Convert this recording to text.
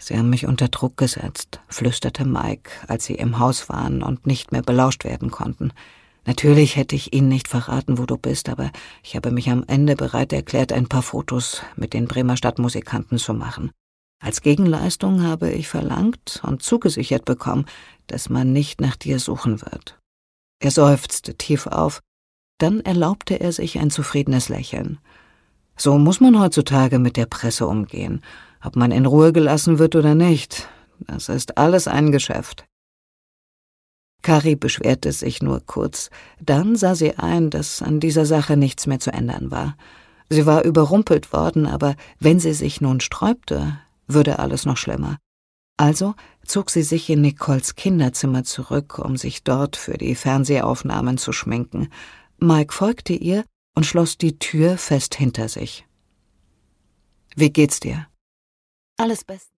Sie haben mich unter Druck gesetzt, flüsterte Mike, als sie im Haus waren und nicht mehr belauscht werden konnten. Natürlich hätte ich Ihnen nicht verraten, wo du bist, aber ich habe mich am Ende bereit erklärt, ein paar Fotos mit den Bremer Stadtmusikanten zu machen. Als Gegenleistung habe ich verlangt und zugesichert bekommen, dass man nicht nach dir suchen wird. Er seufzte tief auf, dann erlaubte er sich ein zufriedenes Lächeln. So muss man heutzutage mit der Presse umgehen, ob man in Ruhe gelassen wird oder nicht. Das ist alles ein Geschäft. Kari beschwerte sich nur kurz, dann sah sie ein, dass an dieser Sache nichts mehr zu ändern war. Sie war überrumpelt worden, aber wenn sie sich nun sträubte, würde alles noch schlimmer. Also zog sie sich in Nicoles Kinderzimmer zurück, um sich dort für die Fernsehaufnahmen zu schminken. Mike folgte ihr und schloss die Tür fest hinter sich. »Wie geht's dir?« »Alles bestens.«